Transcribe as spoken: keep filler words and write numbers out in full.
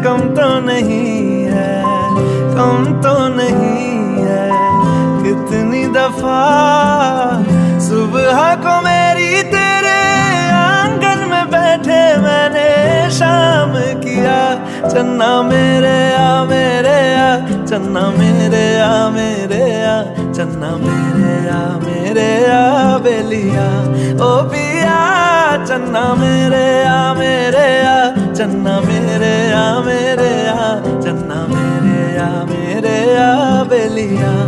कम तो नहीं है, कम तो नहीं है। कितनी दफा सुबह को मेरी तेरे आंगन में बैठे मैंने शाम किया। चन्ना मेरे आ मेरे आ, चन्ना मेरे आ मेरे आ, चन्ना मेरे आ मेरे आ बेलिया ओ पिया। चन्ना मेरे आ मेरे आ, चन्ना मेरे आ मेरे आ, चन्ना मेरे आ मेरे आ बेलिया।